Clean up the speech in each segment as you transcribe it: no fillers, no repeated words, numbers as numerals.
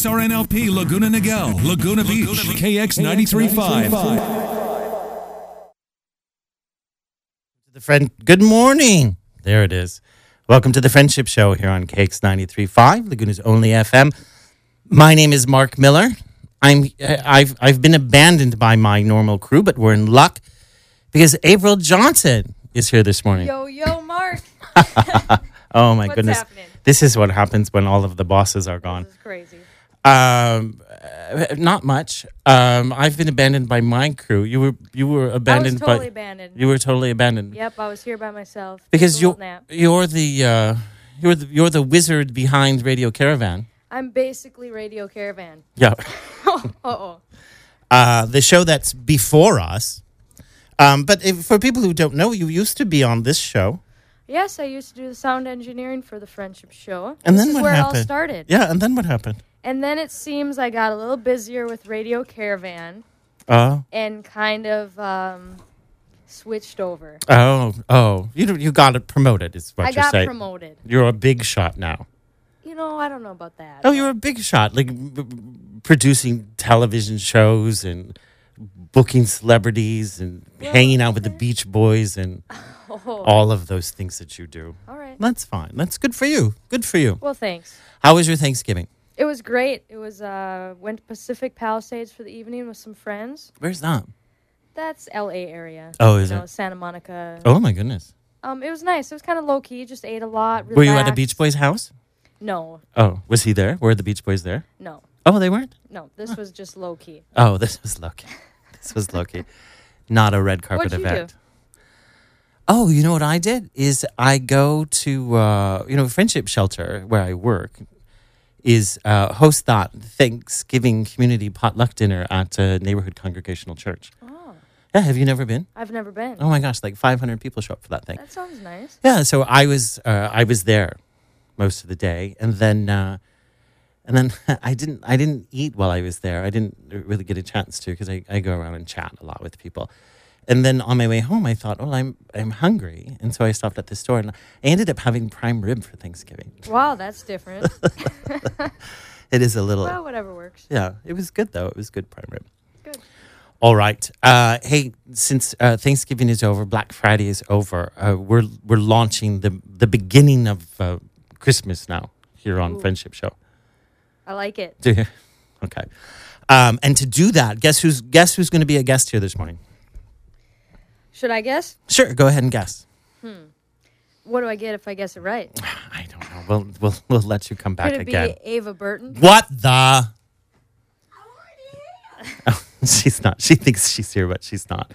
KXRNLP Laguna Niguel, Laguna Beach, KX 93.5. The friend, good morning. There it is. Welcome to the Friendship Show here on KX 93.5, Laguna's only FM. My name is Mark Miller. I've been abandoned by my normal crew, but we're in luck because April Johnson is here this morning. Yo, Mark. Oh my What's goodness. happening? This is what happens when all of the bosses are gone. This is crazy. Not much. I've been abandoned by my crew. You were abandoned I was totally by abandoned. You were totally abandoned. Yep, I was here by myself. Because Took a little nap. you're the wizard behind Radio Caravan. I'm basically Radio Caravan. Yeah. Uh-oh. The show that's before us. But for people who don't know, you used to be on this show. Yes, I used to do the sound engineering for the Friendship Show. And this then is what where happened? it all started. Yeah, and then what happened? And then it seems I got a little busier with Radio Caravan Oh. and kind of switched over. Oh. You got it promoted, is what I you're got saying. promoted. You're a big shot now. You know, I don't know about that. Oh, you're a big shot, like producing television shows and booking celebrities and hanging out with the Beach Boys and all of those things that you do. All right. That's fine. That's good for you. Good for you. Well, thanks. How was your Thanksgiving? It was great. It was went to Pacific Palisades for the evening with some friends. Where's that? That's L.A. area. Oh, is it? Santa Monica. Oh, my goodness. It was nice. It was kind of low key. Just ate a lot. Were you at a relaxed. Beach Boys house? No, Oh, was he there? Were the Beach Boys there? no, Oh, they weren't? no. This was just low key. Oh, this was lucky. This was lucky. Not a red carpet What'd you event. Oh, you know what I did? Is I go to, Friendship Shelter, where I work, is host that Thanksgiving community potluck dinner at a neighborhood congregational church. Oh, Yeah, have you never been? I've never been. Oh my gosh, like 500 people show up for that thing. That sounds nice. Yeah, so I was there most of the day, and then I didn't eat while I was there. I didn't really get a chance to because I go around and chat a lot with people. And then on my way home, I thought, oh, I'm hungry, and so I stopped at the store, and I ended up having prime rib for Thanksgiving. Wow, that's different. It is a little, Well, whatever works. yeah. It was good though. It was good prime rib. Good. All right. Hey, since Thanksgiving is over, Black Friday is over, we're launching the beginning of Christmas now here on Ooh. Friendship Show. I like it. Do you? Okay. And to do that, guess who's going to be a guest here this morning? Should I guess? Sure, go ahead and guess. What do I get if I guess it right? I don't know. We'll let you come back Could it again. be Ava Burton? What the? Oh, she's not. She thinks she's here, but she's not.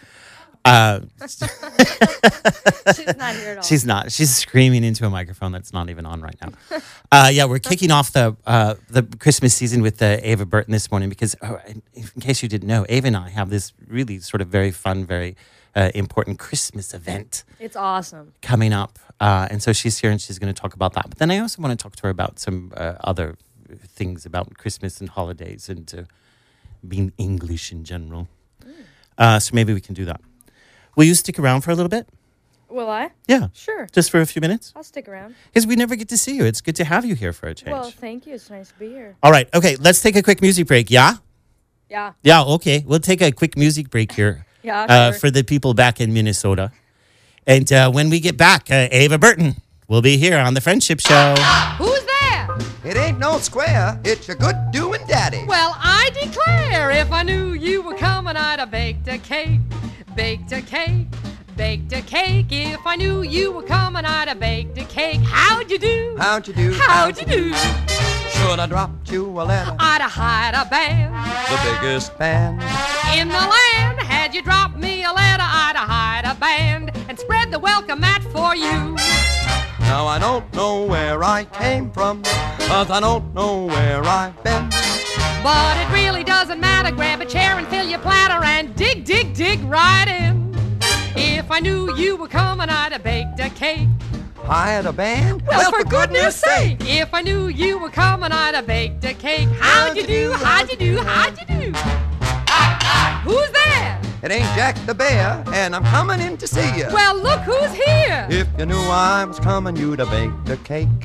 She's not here at all. She's not. She's screaming into a microphone that's not even on right now. Yeah, we're kicking off the Christmas season with Ava Burton this morning because, in case you didn't know, Ava and I have this really sort of very fun, very important Christmas event It's awesome. coming up. And so she's here and she's going to talk about that. But then I also want to talk to her about some other things about Christmas and holidays and being English in general. So maybe we can do that. Will you stick around for a little bit? Will I? Yeah. Sure. Just for a few minutes? I'll stick around. Because we never get to see you. It's good to have you here for a change. Well, thank you. It's nice to be here. All right. Okay. Let's take a quick music break. Yeah? Yeah. Yeah. Okay. We'll take a quick music break here Yeah, sure. for the people back in Minnesota. And when we get back, Ava Burton will be here on The Friendship Show. Who's there? It ain't no square, it's your good doing daddy. Well, I declare, if I knew you were coming, I'd have baked a cake, baked a cake, baked a cake. If I knew you were coming, I'd have baked a cake. How'd you do? How'd you do? How'd you do? Should I dropped you a letter? I'd have hired a band The biggest band. in the land. Had you dropped me a letter, I'd have hired a band and spread the welcome mat for you. Now I don't know where I came from, but I don't know where I've been. But it really doesn't matter. Grab a chair and fill your platter and dig, dig, dig right in. If I knew you were coming, I'd have baked a cake. Hired a band? Well, for goodness sake! If I knew you were coming, I'd have baked a cake. How'd you do? How'd you do? How'd you do? Who's there? It ain't Jack the Bear, and I'm coming in to see you. Well, look who's here. If you knew I was coming, you'd have baked a cake.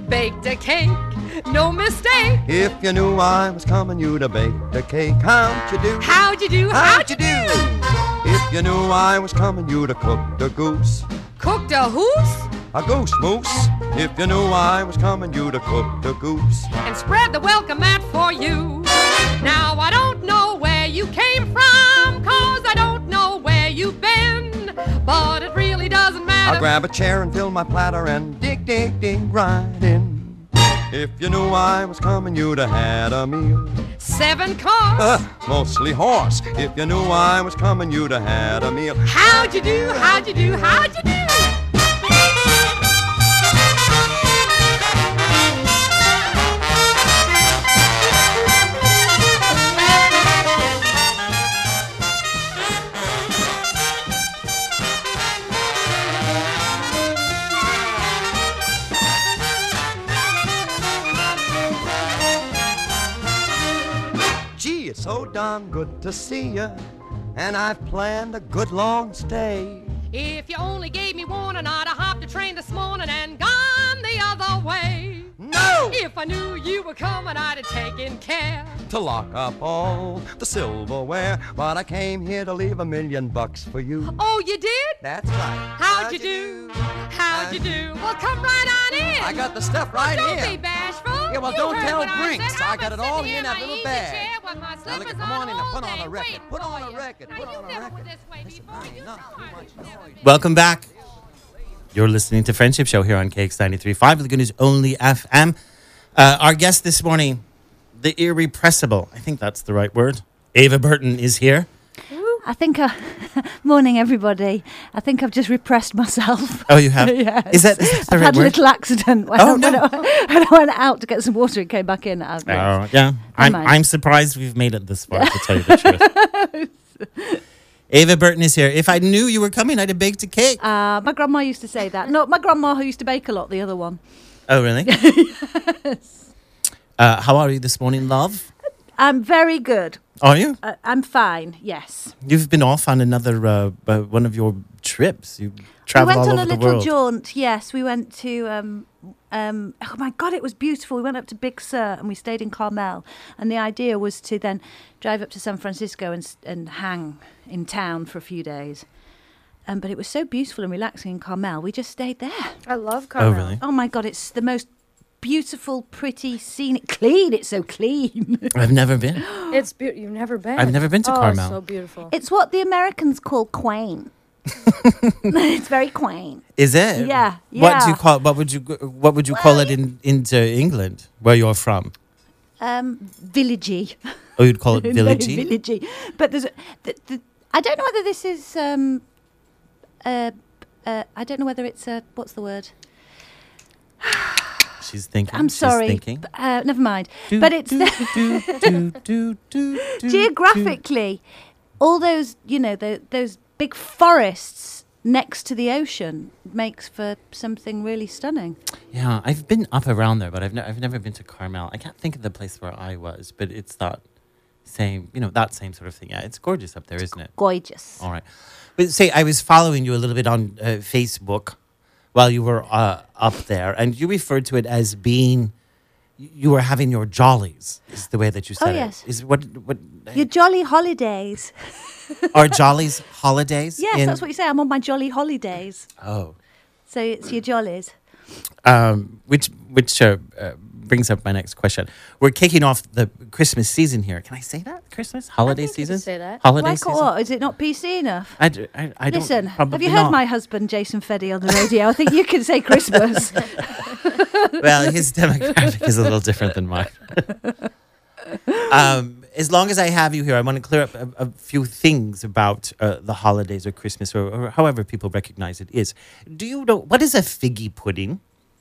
baked a cake, no mistake. If you knew I was coming, you'd have baked a cake. How'd you do? How'd you do? How'd you do? If you knew I was coming, you'd have cooked a goose. Cooked a hoose A goose moose. If you knew I was coming, you'd have cooked a goose. and spread the welcome mat for you. Now I don't know where you came from, 'cause I don't know where you've been, but it really doesn't matter. I'll grab a chair and fill my platter and dig, dig, dig right in. If you knew I was coming, you'd have had a meal. 7 cars. Mostly horse. If you knew I was coming, you'd have had a meal. How'd you do? How'd you do? How'd you do? Gee, it's so darn good to see you, and I've planned a good long stay. If you only gave me warning, I'd have hopped the train this morning and gone the other way. No! If I knew you were coming, I'd have taken care. To lock up all the silverware, but I came here to leave $1 million for you. Oh, you did? That's right. How'd you do? How'd you do? Well, come right on in. I got the stuff right Don't here. be bashful. Yeah, well, You don't heard tell what Brinks. said. I got it all sitting here in that my little easy bag. chair with my Now, look, slippers come on in and all put on day a record. waiting Put on for a you. record. Now, Put you on a never record. were this way Listen, before. You not know too I much never noise. been. Welcome back. You're listening to Friendship Show here on KX93.5, Laguna's only FM. Our guest this morning, the irrepressible, I think that's the right word, Ava Burton is here. I think, morning everybody. I think I've just repressed myself. Oh, you have? Yes. Is that the I've right had a word? little accident when, Oh, when, no. when I went out to get some water and came back in. Oh, yeah. mind. I'm surprised we've made it this far, to tell you the truth. Ava Burton is here. If I knew you were coming, I'd have baked a cake. My grandma used to say that. No, my grandma who used to bake a lot, the other one. Oh, really? How are you this morning, love? I'm very good. Are you? I'm fine, yes. You've been off on another one of your trips. You We travel went all on over a the little world. jaunt, yes. We went to, oh my God, it was beautiful. We went up to Big Sur and we stayed in Carmel. And the idea was to then drive up to San Francisco and hang in town for a few days. But it was so beautiful and relaxing in Carmel, we just stayed there. I love Carmel. Oh, really? Oh my God, it's the most beautiful, pretty, scenic, clean. It's so clean. I've never been. It's beautiful. You've never been? I've never been to Oh, Carmel. it's so beautiful. It's what the Americans call quaint. It's very quaint. Is it? Yeah, What do you yeah. call? What would you call it into England, where you're from? Villagey. Oh, you'd call it Very villagey. villagey. But there's I don't know whether this is I don't know whether it's what's the word? She's thinking. I'm sorry. She's thinking. Never mind. Do, But it's do, geographically all those, you know, those big forests next to the ocean makes for something really stunning. Yeah, I've been up around there, but I've never been to Carmel. I can't think of the place where I was, but it's that same, that same sort of thing. Yeah, it's gorgeous up there, isn't it? Gorgeous. All right. But say, I was following you a little bit on Facebook while you were up there, and you referred to it as being, you were having your jollies, is the way that you said yes. it. Is what Your jolly holidays. are jollies holidays? Yes, that's what you say. I'm on my jolly holidays. Oh. So it's your jollies. Which brings up my next question. We're kicking off the Christmas season here. Can I say that? Christmas? Holiday think you can season? say that. Holiday Why season? what? Is it not PC enough? I don't. Listen, have probably you heard not. my husband, Jason Feddy, on the radio? I think you can say Christmas. Well, his demographic is a little different than mine. As long as I have you here, I want to clear up a few things about the holidays or Christmas or however people recognize it is. Do you know, what is a figgy pudding?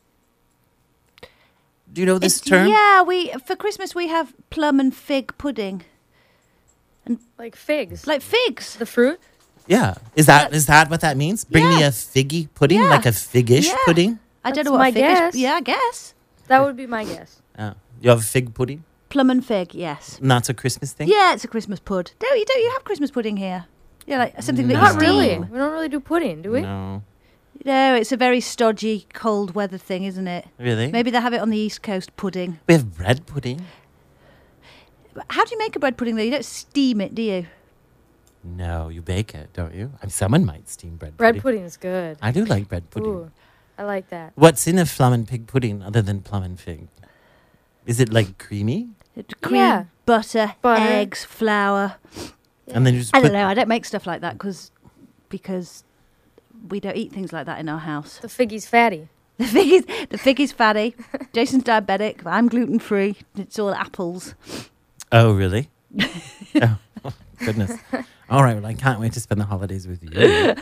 Do you know this term? Yeah, for Christmas we have plum and fig pudding. Like figs. Like figs. The fruit? Yeah. Is that what that means? Bring me Yeah. a figgy pudding, Yeah. like a figgish Yeah. pudding? I don't That's know what my a fig guess. is. Yeah, I guess. That would be my guess. You have a fig pudding? Plum and fig, yes. And that's a Christmas thing? Yeah, it's a Christmas pud. Don't you have Christmas pudding here? Yeah, like something that Not you really. steam. We don't really do pudding, do we? No. No, it's a very stodgy cold weather thing, isn't it? Really? Maybe they have it on the East Coast, pudding. We have bread pudding. How do you make a bread pudding, though? You don't steam it, do you? No, you bake it, don't you? I mean, someone might steam bread Bread pudding is good. I do like bread pudding. Ooh, I like that. What's in a plum and pig pudding other than plum and fig? Is it like creamy? Cream, Yeah. butter, Butter. eggs, flour. And then you just I put don't know. I don't make stuff like that because we don't eat things like that in our house. The figgy's fatty. The fig is fatty. Jason's diabetic. I'm gluten free. It's all apples. Oh, really? Oh, goodness. All right. Well, I can't wait to spend the holidays with you.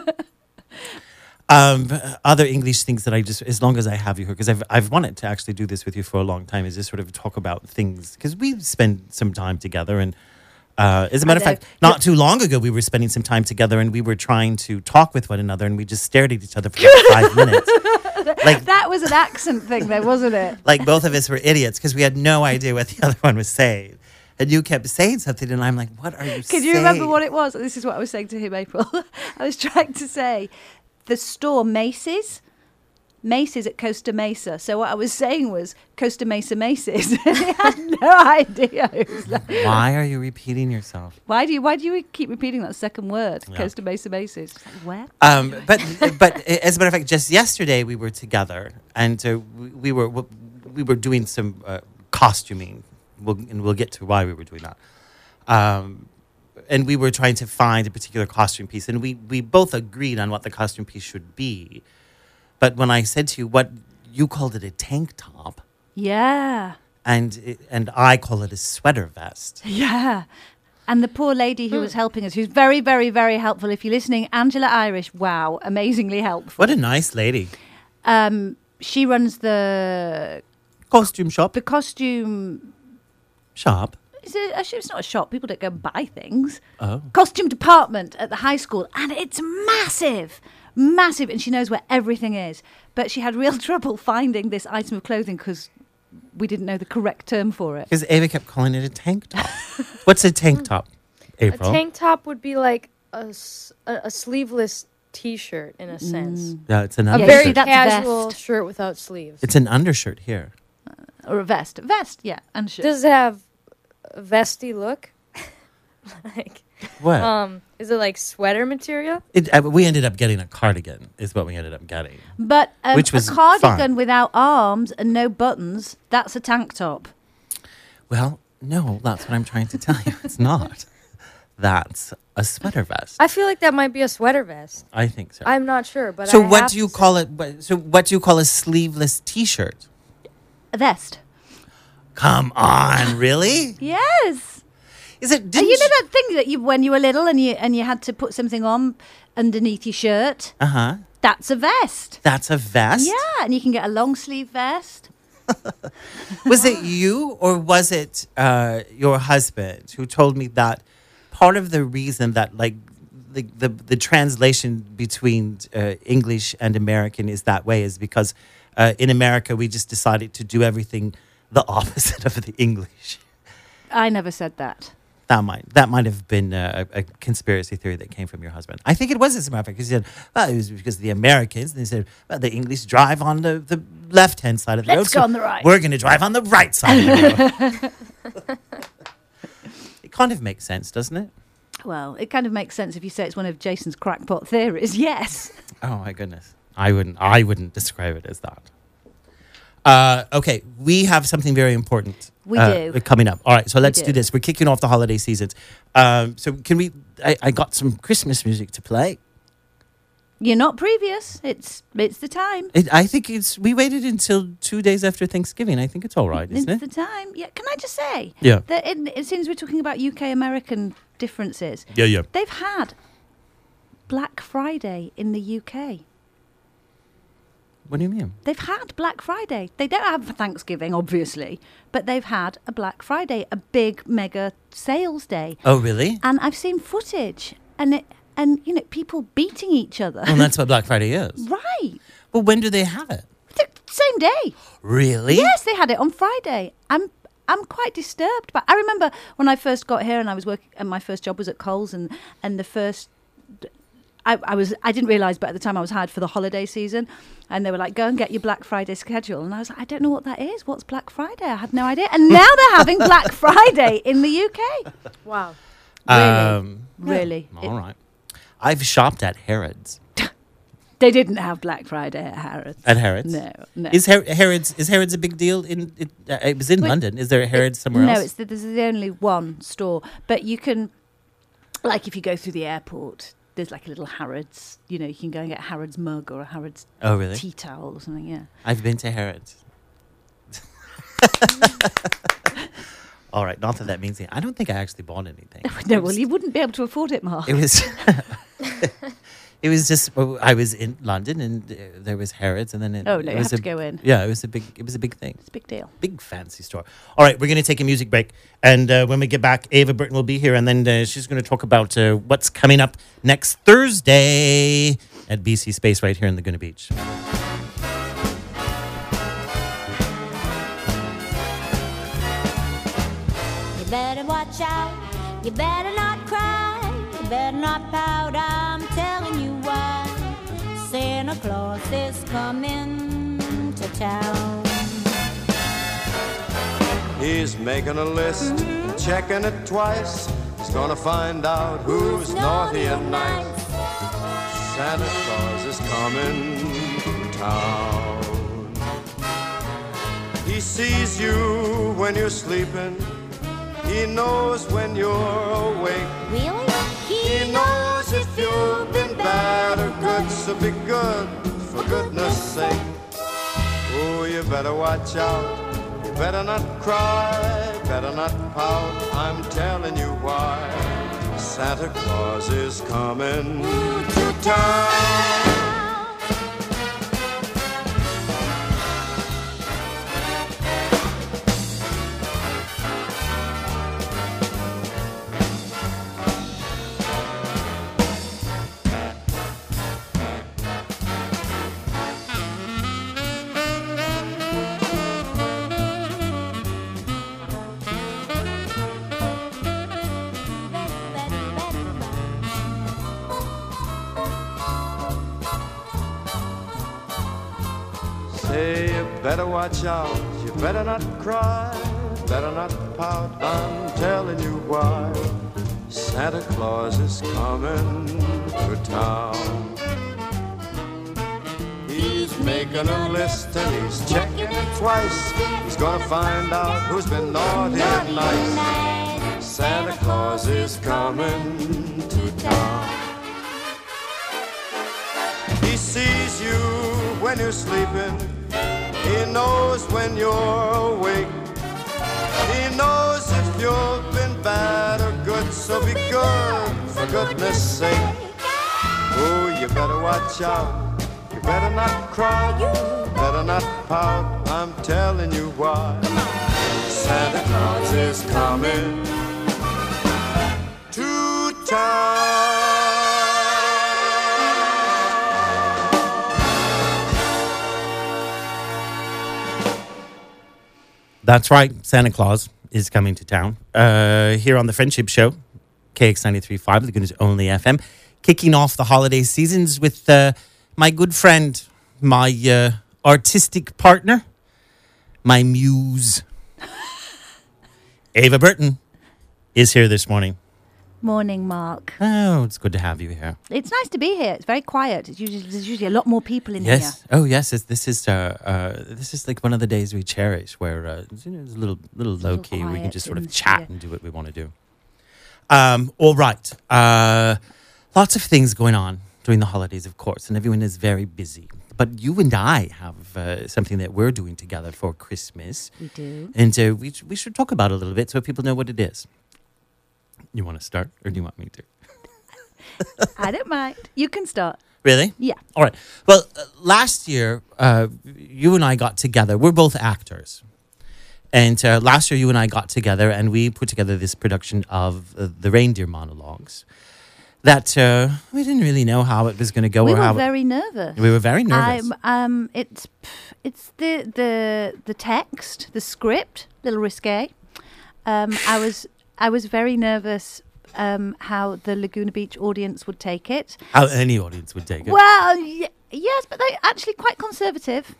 Other English things that I just, as long as I have you here, because I've wanted to actually do this with you for a long time, is just sort of talk about things, because we spend some time together. And as a matter of fact, not too long ago, we were spending some time together and we were trying to talk with one another and we just stared at each other for like 5 minutes. Like, That was an accent thing, though, wasn't it? like both of us were idiots because we had no idea what the other one was saying. And you kept saying something, and I'm like, what are you saying? Can you remember what it was? This is what I was saying to him, April. I was trying to say the store Macy's at Costa Mesa. So what I was saying was Costa Mesa Macy's. He had no idea. It was like, Why are you repeating yourself? why do you keep repeating that second word? Yeah. Costa Mesa Macy's. It's like, where? But as a matter of fact, just yesterday we were together, and we were doing some costuming. We'll get to why we were doing that. And we were trying to find a particular costume piece, and we both agreed on what the costume piece should be. But when I said to you, what you called it a tank top, Yeah. and I call it a sweater vest. Yeah. And the poor lady who was helping us, who's very, very, very helpful. If you're listening, Angela Irish, wow, amazingly helpful. What a nice lady. She runs the Costume shop. costume. Shop. It's not a shop. People don't go and buy things. Oh. Costume department at the high school, and it's massive, massive. And she knows where everything is. But she had real trouble finding this item of clothing because we didn't know the correct term for it. Because Ava kept calling it a tank top. What's a tank top, April? A tank top would be like a sleeveless T-shirt in a sense. Yeah, it's an A Yeah, undershirt. very see, that's a casual vest. shirt without sleeves. It's an undershirt here. Or a vest. Vest, yeah, and shirt. Does it have a vesty look? Like, What? is it like sweater material? We ended up getting a cardigan, is what we ended up getting. But Which was a cardigan fun. without arms and no buttons, that's a tank top. Well, no, that's what I'm trying to tell you. It's not. That's a sweater vest. I feel like that might be a sweater vest. I think so. I'm not sure, but So I what have do you to call it? So what do you call a sleeveless T-shirt? A vest. Come on, really? Yes. Is it? And Didn't you know that thing that you when you were little and you had to put something on underneath your shirt? Uh-huh. That's a vest. That's a vest? Yeah, and you can get a long sleeve vest. Was it you or was it your husband who told me that part of the reason that like the translation between English and American is that way is because in America we just decided to do everything the opposite of the English. I never said that. That might have been a conspiracy theory that came from your husband. I think it was, as a matter of fact, because he said, well, it was because the Americans, and they said, well, the English drive on the left-hand side of the road. Let's go on the right. We're going to drive on the right side of the road. It kind of makes sense, doesn't it? Well, it kind of makes sense if you say it's one of Jason's crackpot theories. Yes. Oh, my goodness. I wouldn't describe it as that. Okay, we have something very important. We do. Coming up. All right, so let's do. do this. We're kicking off the holiday seasons. So can we? I got some Christmas music to play. You're not previous. It's the time. I think we waited until 2 days after Thanksgiving. I think it's all right, isn't It's it? the time. Yeah. Can I just say? Yeah. That it seems we're talking about UK-American differences. Yeah. They've had Black Friday in the UK. What do you mean? They've had Black Friday. They don't have Thanksgiving, obviously, but they've had a Black Friday, a big mega sales day. Oh, really? And I've seen footage, and you know, people beating each other. Well, that's what Black Friday is. Right. Well, when do they have it? The same day. Really? Yes, they had it on Friday. I'm quite disturbed, but I remember when I first got here and I was working, and my first job was at Coles, and the first I didn't realise, but at the time I was hired for the holiday season, and they were like, go and get your Black Friday schedule. And I was like, I don't know what that is. What's Black Friday? I had no idea. And now they're having Black Friday in the UK. Wow. Really. All right. I've shopped at Harrods. They didn't have Black Friday at Harrods. At Harrods? No. Is Harrods a big deal? It was in London. Is there a Harrods somewhere else? No, there's only one store. But you can, like if you go through the airport, there's like a little Harrods. You know, you can go and get a Harrods mug or a Harrods tea towel or something, yeah. I've been to Harrods. All right, not that means anything. I don't think I actually bought anything. No, well, you wouldn't be able to afford it, Mark. It was... It was just I was in London and there was Harrods and then you have to go in. Yeah, it was a big thing. It's a big deal. Big fancy store. All right, we're going to take a music break, and when we get back, Ava Burton will be here, and then she's going to talk about what's coming up next Thursday at BC Space right here in Laguna Beach. You better watch out. You better not cry. You better not pout. I'm telling you why. Santa Claus is coming to town. He's making a list, checking it twice. He's gonna find out who's naughty and nice. Santa Claus is coming to town. He sees you when you're sleeping. He knows when you're awake. Really? He knows if you've been bad or good, so be good, for goodness sake. Oh, you better watch out. You better not cry, better not pout. I'm telling you why. Santa Claus is coming to town. Say you better watch out, you better not cry, better not pout, I'm telling you why. Santa Claus is coming to town. He's making a list and he's checking it twice. He's gonna find out who's been naughty and nice. Santa Claus is coming to town. He sees you when you're sleeping. He knows when you're awake. He knows if you've been bad or good, so be good, for goodness sake. Oh, you better watch out. You better not cry. You better not pout. I'm telling you why. Santa Claus is coming to town. That's right. Santa Claus is coming to town. Here on the Friendship Show, KX 93.5, Laguna's only FM, kicking off the holiday seasons with my good friend, my artistic partner, my muse, Ava Burton, is here this morning. Morning, Mark. Oh, it's good to have you here. It's nice to be here. It's very quiet. There's usually a lot more people in Yes. here. Oh, yes. This is like one of the days we cherish, where it's a little low key. We can quiet just sort of and- chat yeah. and do what we want to do. All right. Lots of things going on during the holidays, of course, and everyone is very busy. But you and I have something that we're doing together for Christmas, We do. and we should talk about it a little bit so people know what it is. You want to start, or do you want me to? I don't mind. You can start. Really? Yeah. All right. Well, last year, you and I got together. We're both actors. And last year, you and I got together and we put together this production of the Reindeer Monologues that we didn't really know how it was going to go. We or were how very nervous. We were very nervous. It's the text, the script, a little risque. I was very nervous how the Laguna Beach audience would take it. How any audience would take it. Well, yes, but they're actually quite conservative.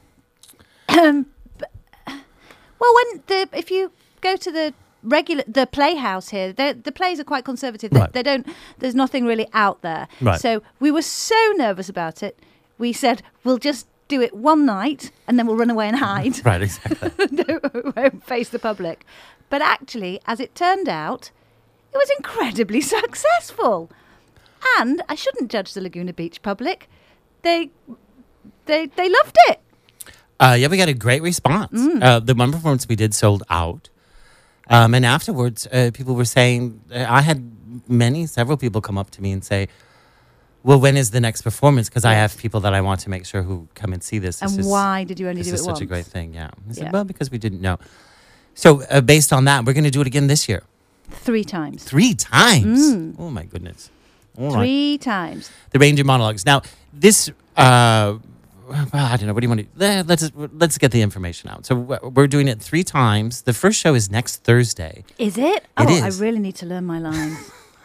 If you go to the Playhouse here, the plays are quite conservative. Right. They don't. There's nothing really out there. Right. So we were so nervous about it. We said we'll just do it one night and then we'll run away and hide. Right, exactly. We won't face the public. But actually, as it turned out, it was incredibly successful. And I shouldn't judge the Laguna Beach public. They loved it. Yeah, we got a great response. The one performance we did sold out. And afterwards, people were saying, I had several people come up to me and say, well, when is the next performance? Because I have people that I want to make sure who come and see this. And why did you only do it once? This is such a great thing, yeah. I said, Yeah. well, because we didn't know. So based on that, we're going to do it again this year. 3 times. 3 times? Oh, my goodness. All right. 3 times. The Reindeer Monologues. Now, this... well, I don't know. What do you want to... Let's get the information out. So we're doing it 3 times. The first show is next Thursday. Is it? It is. I really need to learn my lines.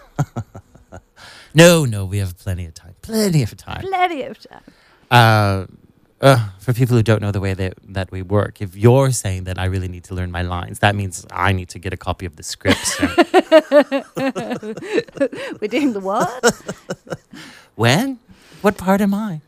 No, we have plenty of time. Plenty of time. Plenty of time. For people who don't know the way that we work, if you're saying that I really need to learn my lines, that means I need to get a copy of the scripts. We're doing the what? When? What part am I?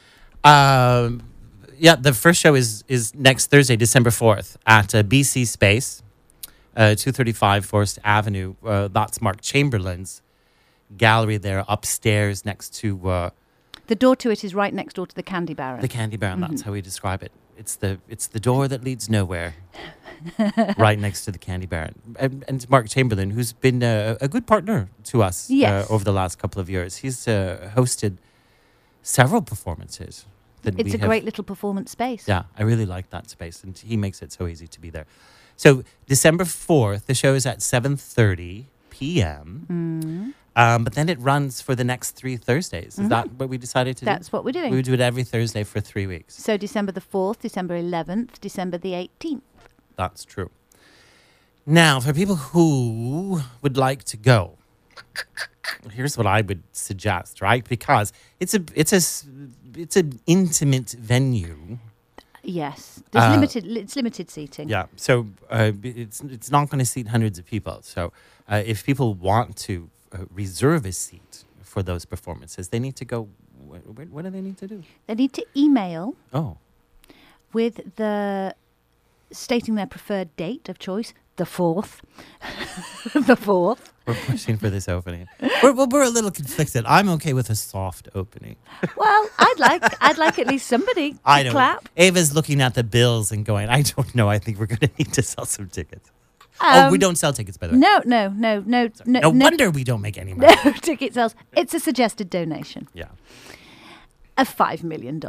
The first show is next Thursday, December 4th at BC Space, 235 Forest Avenue. That's Mark Chamberlain's gallery there upstairs next to... The door to it is right next door to the Candy Baron. The Candy Baron, that's how we describe it. It's the door that leads nowhere, right next to the Candy Baron. And Mark Chamberlain, who's been a good partner to us Yes. over the last couple of years. He's hosted several performances. It's a great little performance space. Yeah, I really like that space, and he makes it so easy to be there. So December 4th, the show is at 7:30 p.m., but then it runs for the next 3 Thursdays. Is that what we decided to do? That's what we're doing. We would do it every Thursday for 3 weeks. So December the 4th, December 11th, December the 18th. That's true. Now, for people who would like to go, here's what I would suggest, right? Because it's an intimate venue. Yes. It's limited seating. Yeah. So it's not going to seat hundreds of people. So if people want to reserve a seat for those performances, they need to go. What do they need to do? They need to email Oh, with stating their preferred date of choice, the 4th. The 4th. we're pushing for this opening. We're a little conflicted. I'm okay with a soft opening. Well, I'd like at least somebody to I know. clap. Ava's looking at the bills and going, I don't know. I think we're going to need to sell some tickets. We don't sell tickets, by the way. No wonder we don't make any money. no ticket sales. It's a suggested donation Yeah. of $5 million.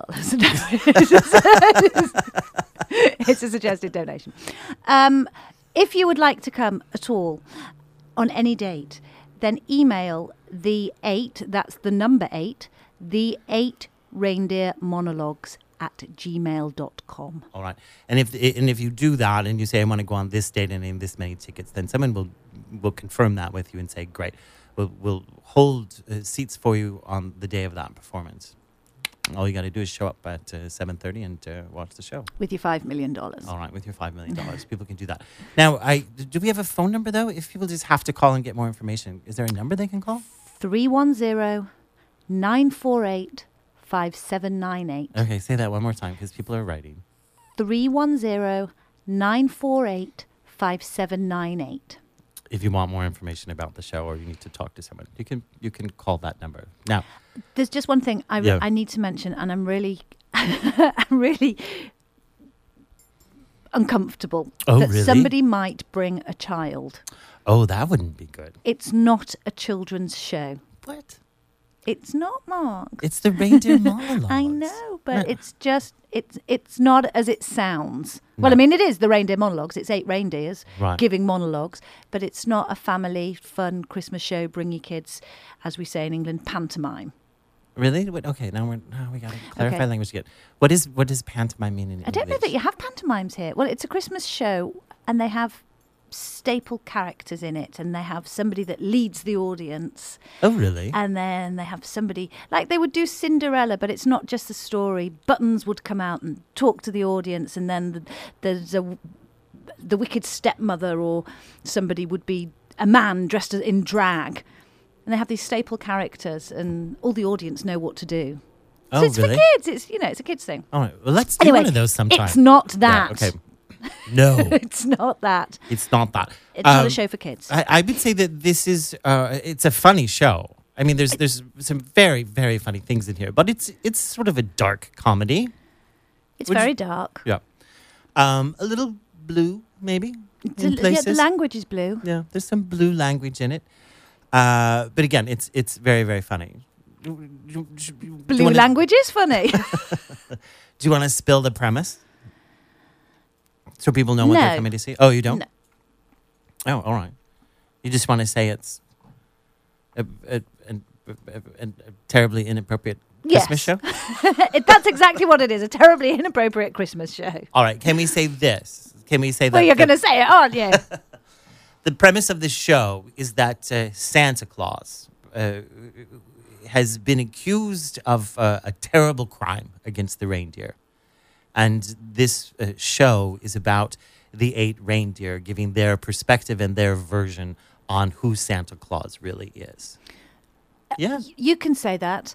It's a suggested donation. If you would like to come at all on any date, then email the 8, that's the number 8, the 8 reindeer monologues @gmail.com. All right. And if you do that and you say, I want to go on this date and in this many tickets, then someone will confirm that with you and say, great, we'll hold seats for you on the day of that performance. All you got to do is show up at 7:30 and watch the show. With your $5 million. All right, with your $5 million. People can do that. Now, do we have a phone number, though? If people just have to call and get more information, is there a number they can call? 310-948-5798. Okay, say that one more time because people are writing. 310-948-5798. If you want more information about the show or you need to talk to someone, you can call that number. Now, there's just one thing I need to mention, and I'm really uncomfortable that really? somebody might bring a child. oh, that wouldn't be good. It's not a children's show. What? It's not, Mark. It's the Reindeer Monologues. I know, but it's just it's not as it sounds. No. Well, I mean, it is the Reindeer Monologues. It's 8 reindeers Right. giving monologues, but it's not a family fun Christmas show. Bring your kids, as we say in England, pantomime. Really? Wait, okay, now we got to clarify Okay. language again. What does pantomime mean in English? I don't know that you have pantomimes here. Well, it's a Christmas show, and they have staple characters in it, and they have somebody that leads the audience, Oh, really? and then they have somebody like they would do Cinderella, but it's not just the story. Buttons would come out and talk to the audience, and then there's the wicked stepmother, or somebody would be a man dressed in drag, and they have these staple characters, and all the audience know what to do. Oh, So it's really? for kids. It's it's a kids thing. All right. Well, let's do Anyway, one of those sometime. it's not Yeah, that. okay. No, It's not that. it's not that. It's not Um, a show for kids. I would say that this is it's a funny show. I mean, there's some very, very funny things in here, but it's sort of a dark comedy. It's would you- very dark. Yeah. A little blue, maybe, in Yeah, the places. language is blue. Yeah, there's some blue language in it. But again, it's very, very funny. Blue language is funny. Do you want to spill the premise? So people know what they're No. coming to see? Oh, you don't? No. Oh, all right. You just want to say it's a terribly inappropriate Christmas show? That's exactly what it is. A terribly inappropriate Christmas show. All right. Can we say this? Can we say that? Well, you're going to say it, aren't you? The premise of the show is that Santa Claus has been accused of a terrible crime against the reindeer. And this show is about the 8 reindeer giving their perspective and their version on who Santa Claus really is. Yeah. You can say that.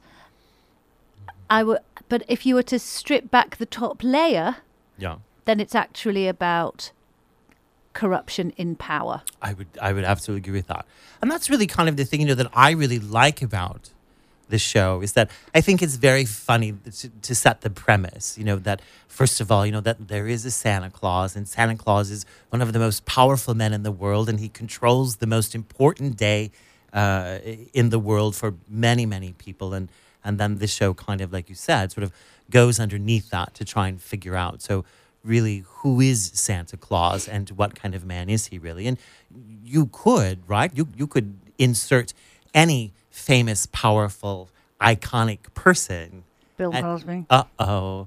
But if you were to strip back the top layer, Yeah. then it's actually about corruption in power. I would absolutely agree with that. And that's really kind of the thing, that I really like about the show is that I think it's very funny to set the premise, that first of all, that there is a Santa Claus, and Santa Claus is one of the most powerful men in the world, and he controls the most important day in the world for many, many people. And then the show kind of, like you said, sort of goes underneath that to try and figure out. So really, who is Santa Claus and what kind of man is he really? And you could, right? You could insert any famous, powerful, iconic person. Bill Cosby. Uh-oh.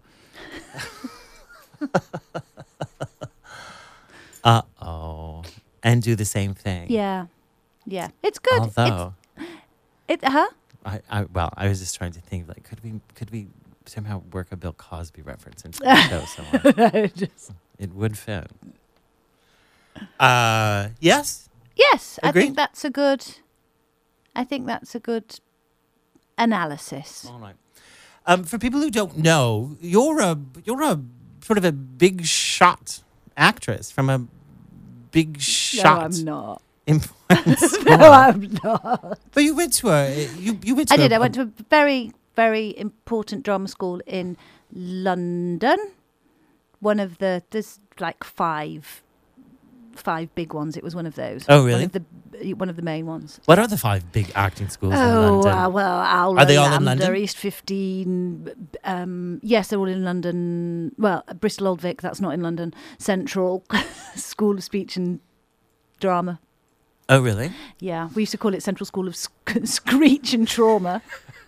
Uh-oh. And do the same thing. Yeah. Yeah. It's good. Although, Huh? I was just trying to think, like, could we somehow work a Bill Cosby reference into the show somewhere? It would fit. Yes? Yes, Agreed. I think that's a good analysis. All right. For people who don't know, you're a sort of a big shot actress from a big shot. No, I'm not. Influence. No, I'm not. But you went to you went to I did. I went to a very, very important drama school in London. There's like five big ones. It was one of those. Oh, really? One of the main ones. What are the 5 big acting schools in London? Well, Alma, Are they all in Lambda, London? East 15. Yes, they're all in London. Well, Bristol Old Vic, that's not in London. Central School of Speech and Drama. Oh, really? Yeah, we used to call it Central School of Screech and Trauma.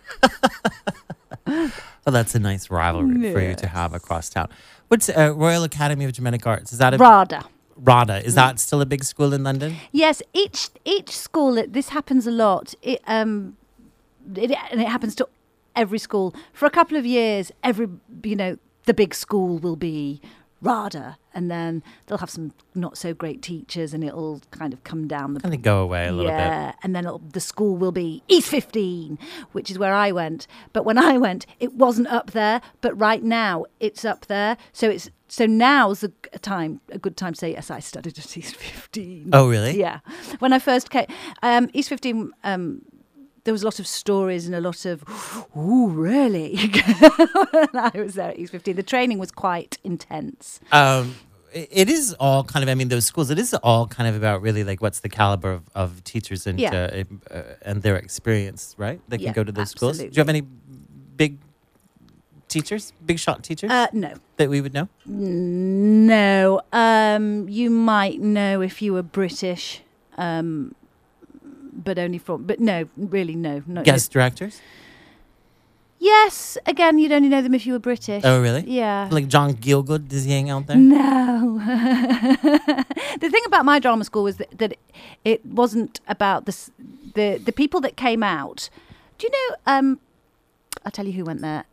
Well, that's a nice rivalry for you to have across town. What's Royal Academy of Dramatic Arts? Is that RADA. RADA? Is that still a big school in London? Yes, each school. This happens a lot. And it happens to every school for a couple of years. The big school will be RADA, and then they'll have some not so great teachers, and it'll kind of come down the Kind of go away a little bit. and then the school will be East 15, which is where I went. But when I went, it wasn't up there. But right now, it's up there. So now's a good time to say, yes, I studied at East 15. Oh, really? Yeah. When I first came, East 15, there was a lot of stories and a lot of, ooh, really? I was there at East 15. The training was quite intense. It is all kind of, those schools, it is all kind of about really like what's the caliber of teachers and their experience, right? They can go to those schools. Do you have any big teachers, big shot teachers? No. That we would know? No. You might know if you were British, but only from, but no, really, no. Not Guest directors? Yes, again, you'd only know them if you were British. Oh, really? Yeah. Like John Gielgud, does he hang out there? No. The thing about my drama school was that it wasn't about the people that came out. Do you know? I'll tell you who went there.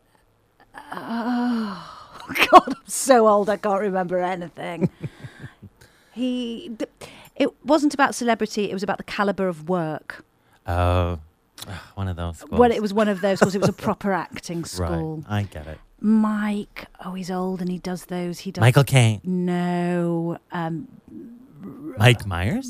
Oh God, I'm so old. I can't remember anything. It wasn't about celebrity. It was about the caliber of work. Oh, one of those schools. Well, it was one of those schools. It was a proper acting school. Right, I get it. Mike, he's old and he does those. He does Michael Caine. No, Mike Myers?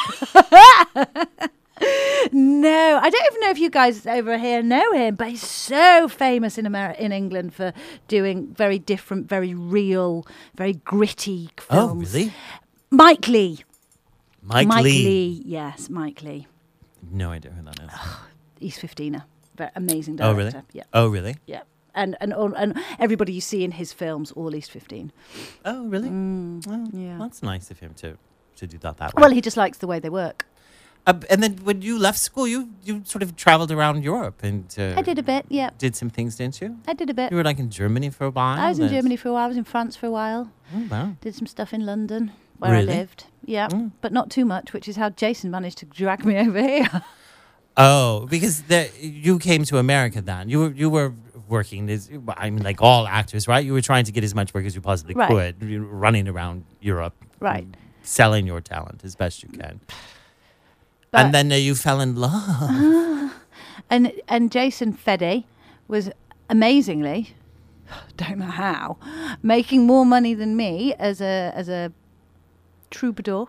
No, I don't even know if you guys over here know him, but he's so famous in England for doing very different, very real, very gritty films. Oh, really? Mike Lee. Mike Lee. Yes, Mike Lee. No idea who that is. He's 15er. Very amazing Oh, director. really? Yeah. Oh, really? Yeah. And everybody you see in his films, all at least 15. Oh, really? Well, yeah. That's nice of him to do that way. Well, he just likes the way they work. And then when you left school, you sort of traveled around Europe and I did a bit, yeah. did some things, didn't you? I did a bit. You were like in Germany for a while. I was in Germany for a while. I was in France for a while. Oh, wow. Did some stuff in London where Really? I lived. Yeah, but not too much, which is how Jason managed to drag me over here. Oh, because you came to America then. You were working as, I mean, like all actors, right? You were trying to get as much work as you possibly Right. could. You were running around Europe, Right. selling your talent as best you can. But- And then you fell in love. And Jason Fede was amazingly, don't know how, making more money than me as a troubadour,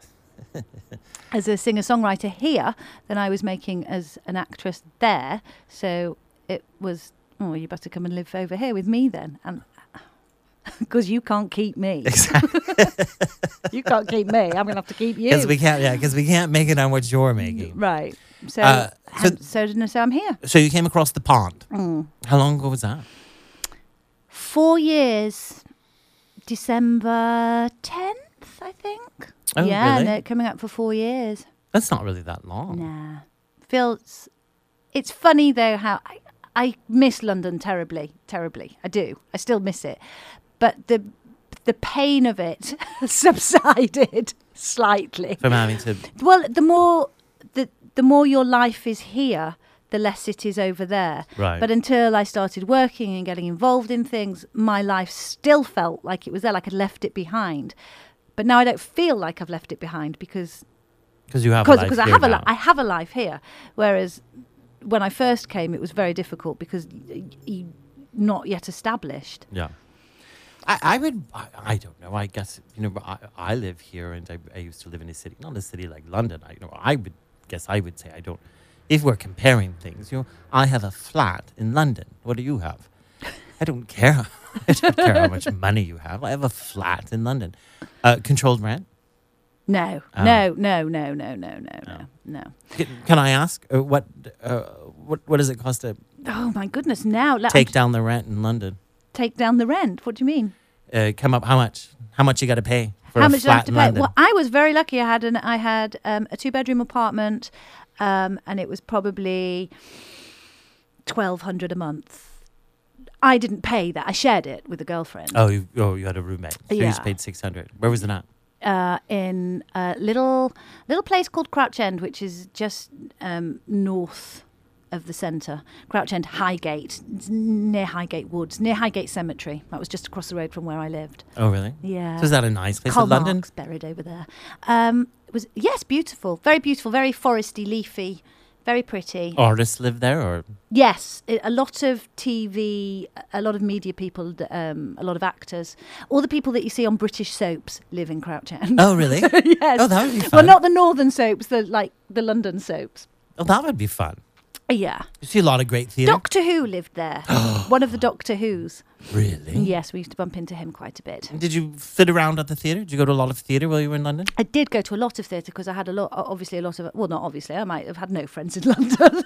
as a singer-songwriter here than I was making as an actress there. So it was, you better come and live over here with me then. And because you can't keep me. Exactly. You can't keep me. I'm going to have to keep you. Because we can't make it on what you're making. Right. So, so I'm here. So you came across the pond. Mm. How long ago was that? 4 years. December 10th, I think. Oh, yeah, really? no, coming up for 4 years. That's not really that long. Nah. It's funny though how I miss London terribly. I do. I still miss it. But the pain of it subsided slightly. From having to... Well, the more your life is here, the less it is over there. Right. But until I started working and getting involved in things, my life still felt like it was there, like I'd left it behind. But now I don't feel like I've left it behind because you have a life I here now. have a life here. Whereas when I first came, it was very difficult because you're not yet established. Yeah. I don't know. I guess, I live here and I used to live in a city, not a city like London. I would say I don't. If we're comparing things, I have a flat in London. What do you have? I don't care. I don't care how much money you have. I have a flat in London. Controlled rent? No. Oh. No. Can I ask what does it cost to Oh my goodness! Now take down the rent in London? Take down the rent. What do you mean? Come up how much? How much you got to pay for How a much do I have flat to in pay? London? Well, I was very lucky. I had a 2-bedroom apartment, and it was probably $1,200 a month. I didn't pay that. I shared it with a girlfriend. Oh, you had a roommate. So you Yeah. just paid $600. Where was it at? In a little place called Crouch End, which is just north of the centre. Crouch End, Highgate. It's near Highgate Woods, near Highgate Cemetery. That was just across the road from where I lived. Oh, really? Yeah. So is that a nice place Karl in London? Marx buried over there. It was beautiful, very foresty, leafy, very pretty. Artists live there, or Yes, a lot of TV, a lot of media people, a lot of actors. All the people that you see on British soaps live in Crouch End. oh, really? Yes. Oh, that would be fun. Well, not the northern soaps, the London soaps. Oh, that would be fun. Yeah. You see a lot of great theatre. Doctor Who lived there. One of the Doctor Who's. Really? Yes, we used to bump into him quite a bit. Did you fit around at the theatre? Did you go to a lot of theatre while you were in London? I did go to a lot of theatre because I had not obviously, I might have had no friends in London.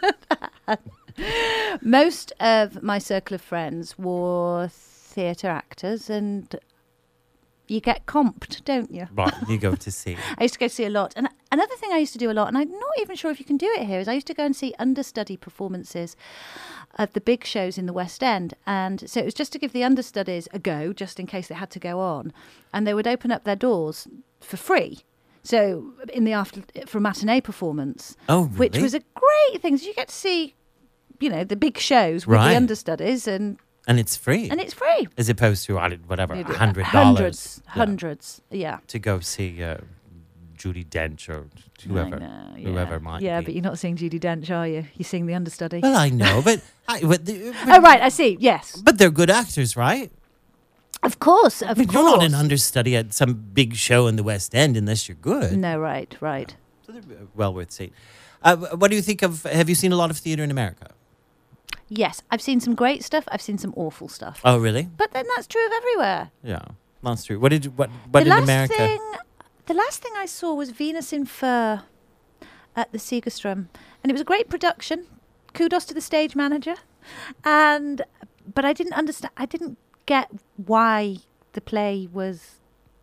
Most of my circle of friends were theatre actors, and you get comped, don't you? Right, you go to see. I used to go see a lot. And another thing I used to do a lot, and I'm not even sure if you can do it here, is I used to go and see understudy performances of the big shows in the West End. And so it was just to give the understudies a go, just in case they had to go on. And they would open up their doors for free. So in the for a matinee performance. Oh, really? Which was a great thing. So you get to see, the big shows with the understudies and it's free. As opposed to, whatever, $100. Hundreds, yeah. To go see Judi Dench or whoever it might be. Yeah, but you're not seeing Judi Dench, are you? You're seeing the understudy. Well, I know, but... oh, right, I see, yes. But they're good actors, right? Of course, of course. You're not an understudy at some big show in the West End unless you're good. No, right. So they're well worth seeing. What do you think of... Have you seen a lot of theatre in America? Yes, I've seen some great stuff. I've seen some awful stuff. Oh, really? But then that's true of everywhere. Yeah, that's true. What in America? The last thing I saw was Venus in Fur at the Segerstrom, and it was a great production. Kudos to the stage manager, but I didn't understand. I didn't get why the play was.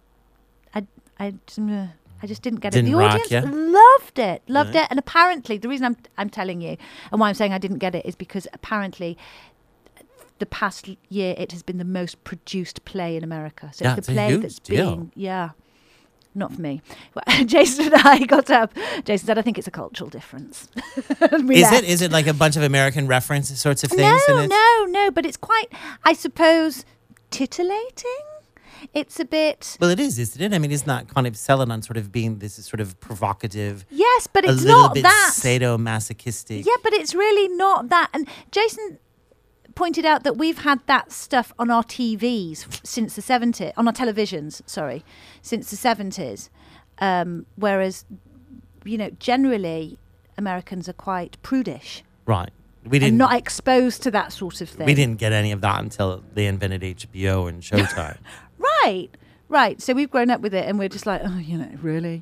I just didn't get it. The audience loved it, and apparently the reason I'm telling you and why I'm saying I didn't get it is because apparently the past year it has been the most produced play in America. So it's the play that's being not for me. Jason and I got up. Jason said, "I think it's a cultural difference." Is it like a bunch of American reference sorts of things? No. But it's quite, I suppose, titillating. It's a bit... Well, it is, isn't it? I mean, isn't that kind of selling on sort of being this sort of provocative... Yes, but it's not that. A little bit sadomasochistic. Yeah, but it's really not that. And Jason pointed out that we've had that stuff on our TVs since the 70s, on our televisions, since the 70s. Whereas, generally, Americans are quite prudish. Right. And not exposed to that sort of thing. We didn't get any of that until they invented HBO and Showtime. Right. So we've grown up with it, and we're just like, oh, really.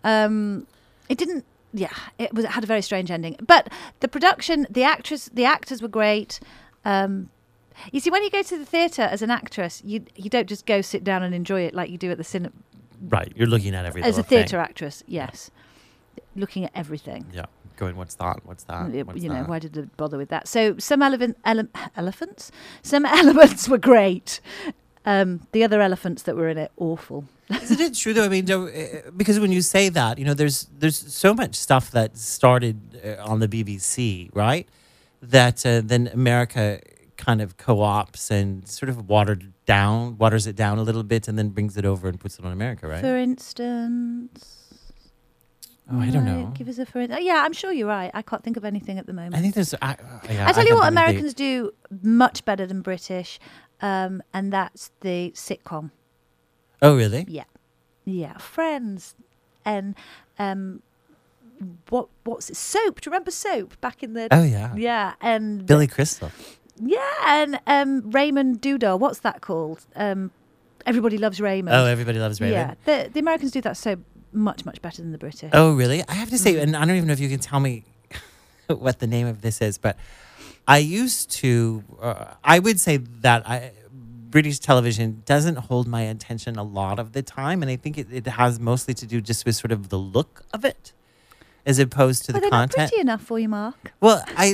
It didn't. Yeah, it had a very strange ending. But the production, the actors were great. You see, when you go to the theatre as an actress, you don't just go sit down and enjoy it like you do at the cinema. Right, you're looking at everything. As a theatre actress, yes, looking at everything. Yeah. Going, what's that? Why did they bother with that? So some elephants? Some elements were great. The other elephants that were in it, awful. Isn't it true though? I mean, because when you say that, there's so much stuff that started on the BBC, right? That then America kind of co-ops and sort of waters it down a little bit, and then brings it over and puts it on America, right? For instance... Oh, I don't know. Give us a for instance. Yeah, I'm sure you're right. I can't think of anything at the moment. I think there's... I tell you what Americans do much better than British, and that's the sitcom. Oh, really? Yeah. Friends, and what's it? Soap. Do you remember Soap back in the? Oh yeah. Yeah, and Billy Crystal. Yeah, and Raymond Dudar. What's that called? Everybody Loves Raymond. Oh, Everybody Loves Raymond. Yeah, the Americans do that so much better than the British. Oh, really? I have to say, and I don't even know if you can tell me what the name of this is, but I used to, I would say that British television doesn't hold my attention a lot of the time, and I think it has mostly to do just with sort of the look of it, as opposed to the content. They're not pretty enough for you, Mark. Well, Are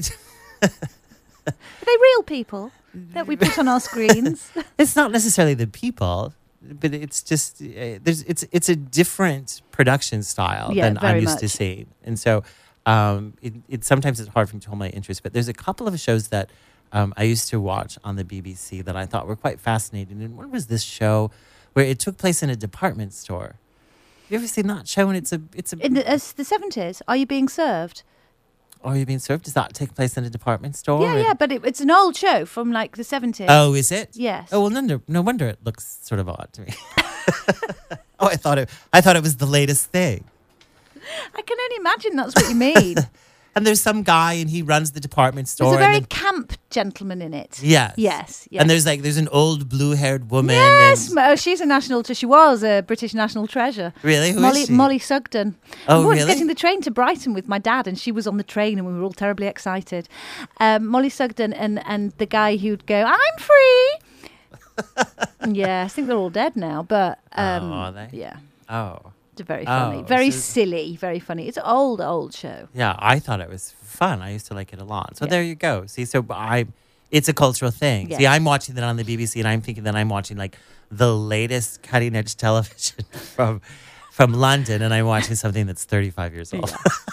they real people that we put on our screens? It's not necessarily the people, but it's just it's a different production style than I'm used to seeing, and so sometimes it's hard for me to hold my interest. But there's a couple of shows that I used to watch on the BBC that I thought were quite fascinating. And one was this show where it took place in a department store. Have you ever seen that show? And it's in the 70s. Are You Being Served? Are You Being Served? Does that take place in a department store? Yeah, but it's an old show from like the 70s. Oh, is it? Yes. Oh, well, no wonder it looks sort of odd to me. Oh, I thought it was the latest thing. I can only imagine that's what you mean. And there's some guy, and he runs the department store. There's a very camp gentleman in it. Yes. And there's an old blue-haired woman. Yes, she's she was a British national treasure. Really? Who is she? Molly Sugden. Oh, I was really? getting the train to Brighton with my dad, and she was on the train, and we were all terribly excited. Molly Sugden and the guy who'd go, "I'm free." Yeah, I think they're all dead now, but are they? Yeah, Oh. it's very funny, Oh, very so- silly, very funny. It's an old show. Yeah, I thought it was fun. I used to like it a lot. So Yeah. there you go. See, it's a cultural thing. Yeah. See, I'm watching that on the BBC, and I'm thinking that I'm watching like the latest cutting edge television from London, and I'm watching something that's 35 years old.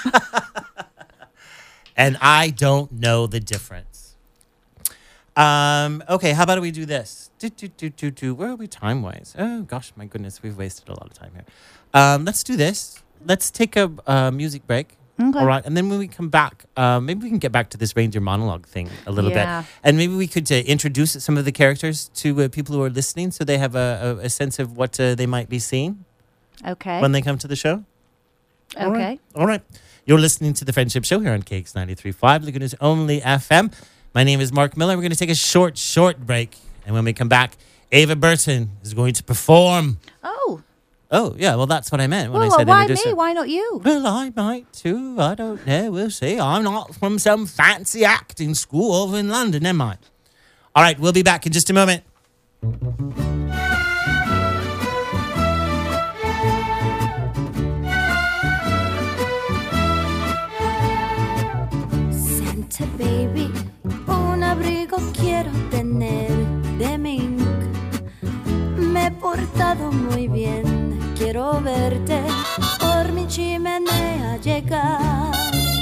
And I don't know the difference. Okay, how about we do this? Where are we time-wise? Oh, gosh, my goodness, we've wasted a lot of time here. Let's do this. Let's take a music break. Okay. All right, and then when we come back, maybe we can get back to this Ranger monologue thing a little Yeah. bit. And maybe we could introduce some of the characters to people who are listening so they have a sense of what they might be seeing Okay. when they come to the show. Okay. All right. You're listening to The Friendship Show here on KX 93.5, Laguna's only FM. My name is Mark Miller. We're going to take a short break. And when we come back, Ava Burton is going to perform. Oh, yeah. Well, that's what I meant when I said why introduce me? her. Why not you? Well, I might too. I don't know. We'll see. I'm not from some fancy acting school over in London, am I? All right. We'll be back in just a moment. Santa baby, un abrigo quiero tener de mink. Me he portado muy bien, quiero verte por mi chimenea llegar.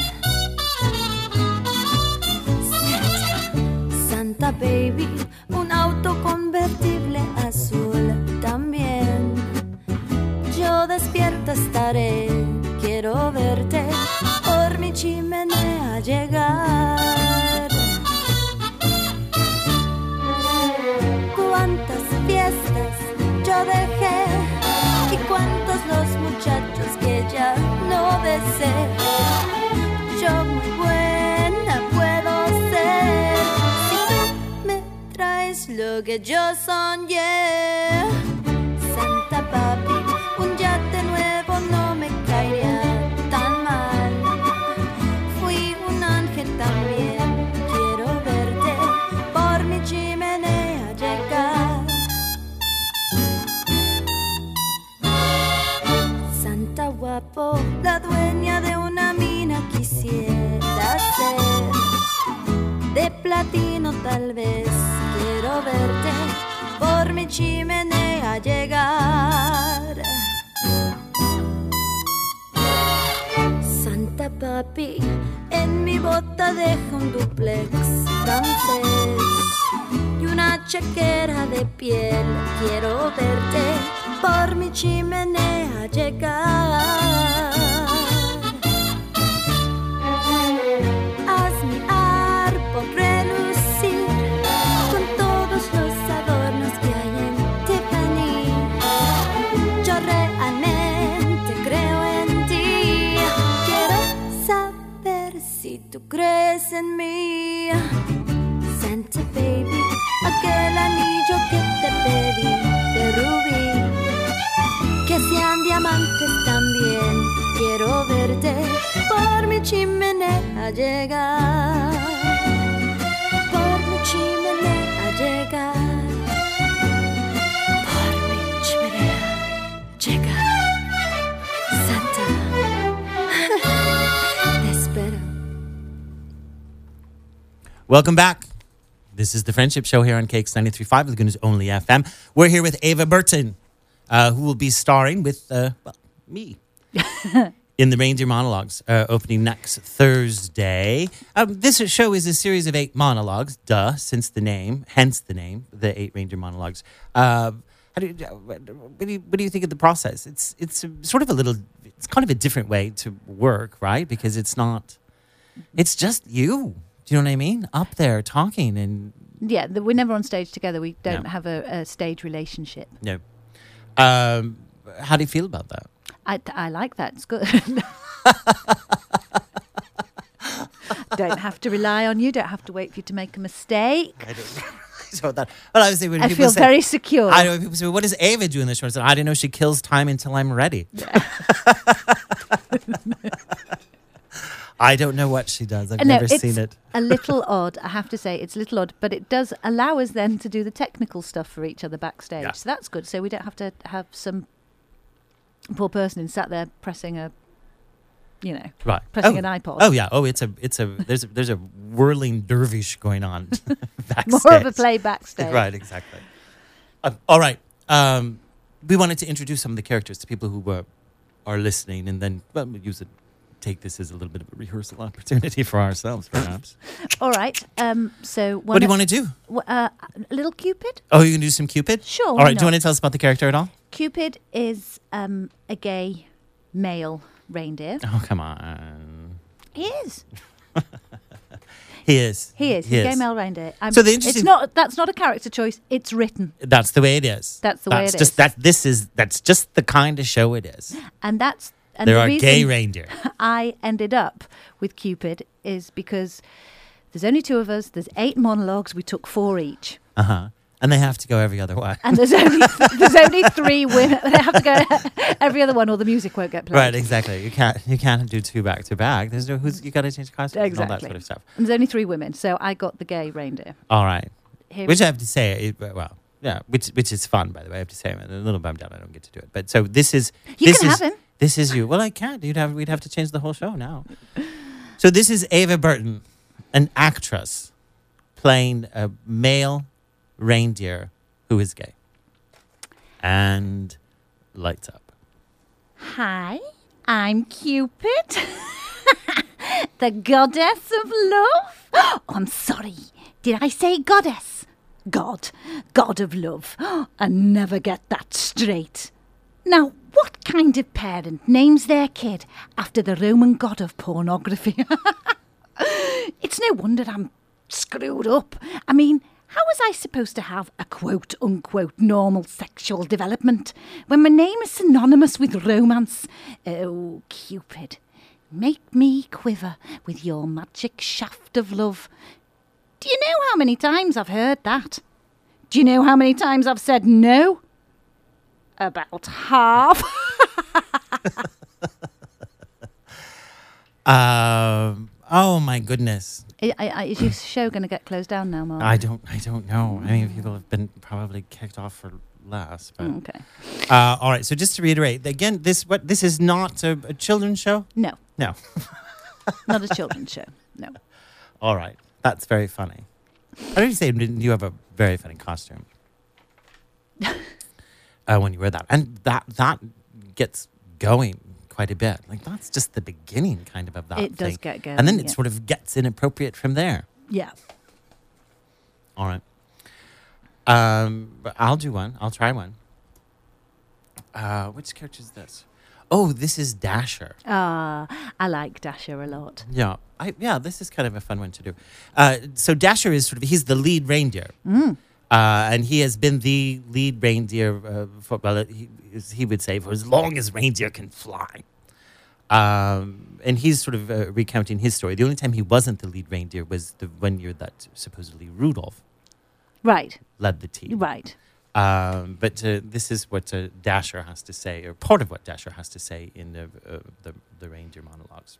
Santa baby, un auto convertible azul también. Yo despierta estaré, quiero verte por mi chimenea llegar. Cuántas fiestas yo dejé y cuántos los muchachos que ya no besé. Yo muy buena puedo ser si tú me traes lo que yo soñé. Santa papi, un yate nuevo no me caería tan mal. Fui un ángel también, quiero verte por mi chimenea llegar. Santa guapo, la dueña de una mina quisiera ser. De platino tal vez, quiero verte por mi chimenea llegar. Santa papi, en mi bota deja un duplex francés y una chequera de piel. Quiero verte por mi chimenea llegar. Haz mi árbol relucir con todos los adornos que hay en Tiffany. Yo realmente creo en ti. Quiero saber si tú crees en mí. Santa baby, aquel anillo que te pedí de rubí, que sean diamantes también. Quiero verte por mi chimenea llegar. Por mi chimenea llegar. Por mi chimenea llegar. Santa, te espero. Welcome back. This is The Friendship Show here on KX 93.5, Laguna's only FM. We're here with Ava Burton, who will be starring with me in the Reindeer Monologues, opening next Thursday. This show is a series of 8 monologues, since the name, hence the name, the 8 Reindeer Monologues. What do you think of the process? It's sort of it's kind of a different way to work, right? Because it's just you. Do you know what I mean? Up there talking and... Yeah, we're never on stage together. We don't No. have a stage relationship. No. How do you feel about that? I like that. It's good. Don't have to rely on you. Don't have to wait for you to make a mistake. I don't know that. Well, I was saying when I people feel say, very secure. I know when people say, "What does Ava do in the show?" I said, "I don't know. She kills time until I'm ready." I don't know what she does. I've No, never it's seen it. a little odd, I have to say. It's a little odd, but it does allow us then to do the technical stuff for each other backstage. Yeah. So that's good. So we don't have to have some poor person sat there pressing a, Right. pressing an iPod. Oh yeah. Oh, there's a whirling dervish going on backstage. More of a play backstage. Right. Exactly. All right. We wanted to introduce some of the characters to people who are listening, and then we'll take this as a little bit of a rehearsal opportunity for ourselves, perhaps. All right. So What do you want to do? a little Cupid? Oh, you can do some Cupid? Sure. All why right. Do you not? want to tell us about the character at all? Cupid is a gay male reindeer. Oh, come on. He is. He is. He's a gay male reindeer. So the interesting- That's not a character choice. It's written, That's the way it is. That's the way it just, is. That's just the kind of show it is. and There the are reason gay reindeer. I ended up with Cupid is because there's only 2 of us. There's 8 monologues. We took 4 each. And they have to go every other way. And there's only 3 women. They have to go every other one, or the music won't get played. Right, exactly. You can't do 2 back to back. There's no you got to change costumes and all that Exactly. sort of stuff. And there's only 3 women, so I got the gay reindeer. All right. Here Which I have to say, which is fun, by the way. I have to say, I'm a little bummed out I don't get to do it. But so this is You this can is, have him. This is you. Well, I can't. We'd have to change the whole show now. So this is Ava Burton, an actress playing a male reindeer who is gay. And lights up. Hi, I'm Cupid, the goddess of love. Oh, I'm sorry. Did I say goddess? God of love. I never get that straight. Now, what kind of parent names their kid after the Roman god of pornography? It's no wonder I'm screwed up. I mean, how was I supposed to have a quote-unquote normal sexual development when my name is synonymous with romance? Oh, Cupid, make me quiver with your magic shaft of love. Do you know how many times I've heard that? Do you know how many times I've said no? About half. Oh my goodness. Is your show going to get closed down now, Mark? I don't know. I mean, people have been probably kicked off for less. But Okay. all right. So just to reiterate again, this is not a children's show. No, No. not a children's show. No. All right. That's very funny. I already say you have a very funny costume when you wear that, and that gets going quite a bit. Like that's just the beginning, kind of that. It does thing. get going, and then it yeah. sort of gets inappropriate from there. Yeah. All right. But I'll do one. I'll try one. Which character is this? Oh, this is Dasher. I like Dasher a lot. Yeah. This is kind of a fun one to do. So Dasher is he's the lead reindeer. And he has been the lead reindeer he would say for as long as reindeer can fly. And he's sort of recounting his story. The only time he wasn't the lead reindeer was the 1 year that supposedly Rudolph Right. led the team. Right. But this is what Dasher has to say, or part of what Dasher has to say in the reindeer monologues.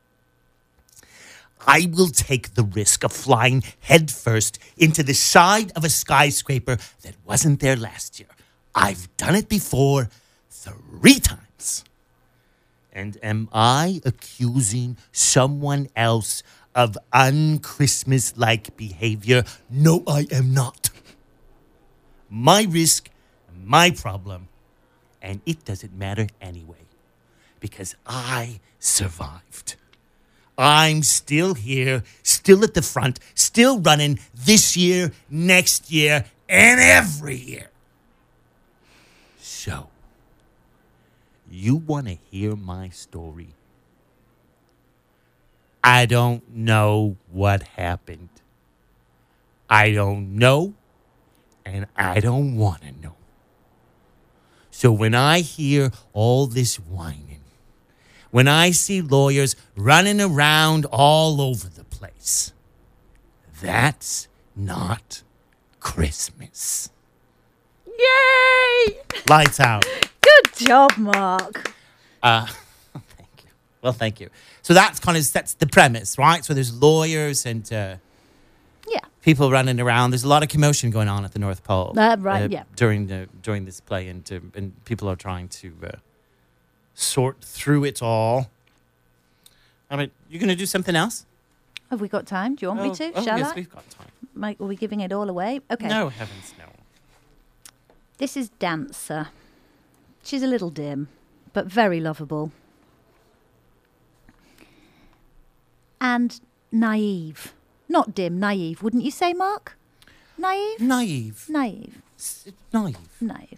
I will take the risk of flying headfirst into the side of a skyscraper that wasn't there last year. I've done it before 3 times. And am I accusing someone else of un-Christmas-like behavior? No, I am not. My risk, my problem, and it doesn't matter anyway, because I survived. I'm still here, still at the front, still running this year, next year, and every year. So, you want to hear my story? I don't know what happened. I don't know, and I don't want to know. So when I hear all this whining, when I see lawyers running around all over the place, that's not Christmas. Yay! Lights out. Good job, Mark. Thank you. Well, thank you. So that's the premise, right? So there's lawyers and people running around. There's a lot of commotion going on at the North Pole. During this play, and people are trying to sort through it all. I mean, you're going to do something else? Have we got time? Do you want me to? Shall yes, I? We've got time. Mike, are we giving it all away? Okay. No, heavens, no. This is Dancer. She's a little dim, but very lovable. And naive. Not dim, naive, wouldn't you say, Mark? Naive? Naive. Naive. Naive. Naive.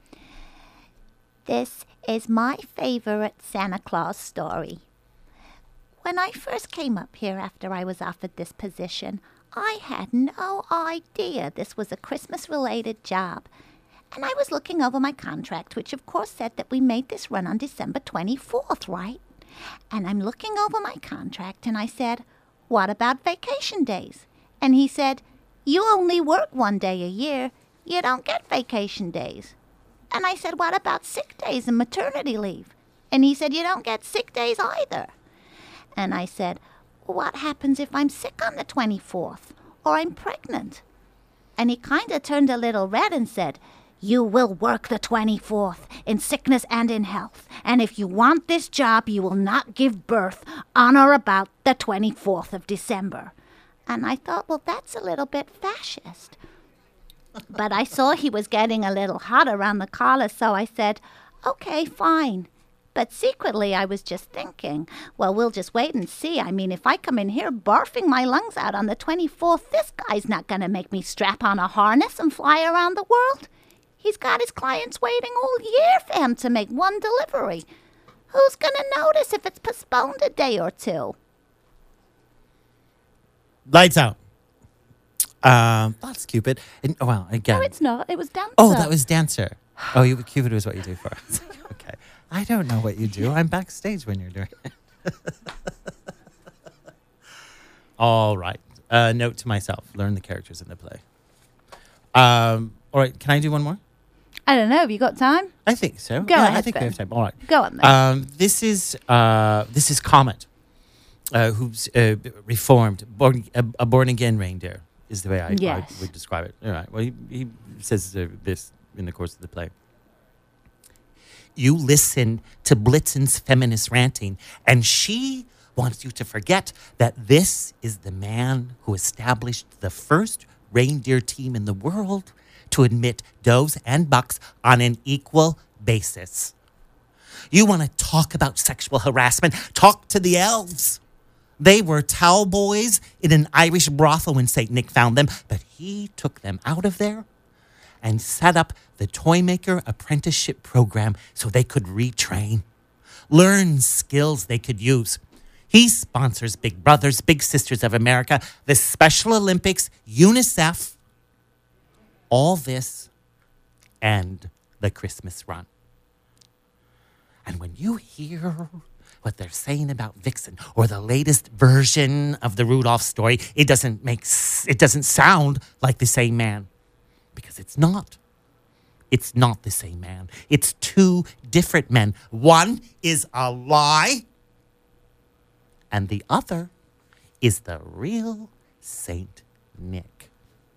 This is my favorite Santa Claus story. When I first came up here after I was offered this position, I had no idea this was a Christmas-related job. And I was looking over my contract, which of course said that we made this run on December 24th, right? And I'm looking over my contract and I said, what about vacation days? And he said, you only work 1 day a year. You don't get vacation days. And I said, what about sick days and maternity leave? And he said, you don't get sick days either. And I said, what happens if I'm sick on the 24th or I'm pregnant? And he kind of turned a little red and said, you will work the 24th in sickness and in health. And if you want this job, you will not give birth on or about the 24th of December. And I thought, well, that's a little bit fascist. But I saw he was getting a little hot around the collar, so I said, okay, fine. But secretly, I was just thinking, well, we'll just wait and see. I mean, if I come in here barfing my lungs out on the 24th, this guy's not going to make me strap on a harness and fly around the world. He's got his clients waiting all year for him to make one delivery. Who's going to notice if it's postponed a day or two? Lights out. That's Cupid. And, well, again. No, it's not. It was Dancer. Oh, that was Dancer. Oh, Cupid was what you do for us. Okay. I don't know what you do. I'm backstage when you're doing it. All right. Note to myself. Learn the characters in the play. All right. Can I do one more? I don't know. Have you got time? I think so. Go ahead, I think Ben. we have time. All right. Go on then. This is Comet, who's reformed, a born-again reindeer is the way I would describe it. All right. Well, he says this in the course of the play. You listen to Blitzen's feminist ranting, and she wants you to forget that this is the man who established the first reindeer team in the world to admit does and bucks on an equal basis. You want to talk about sexual harassment? Talk to the elves. They were towel boys in an Irish brothel when St. Nick found them, but he took them out of there and set up the Toymaker Apprenticeship Program so they could retrain, learn skills they could use. He sponsors Big Brothers, Big Sisters of America, the Special Olympics, UNICEF, all this, and the Christmas run. And when you hear what they're saying about Vixen or the latest version of the Rudolph story, it doesn't sound like the same man, because it's not. It's not the same man. It's two different men. One is a lie, and the other is the real Saint Nick.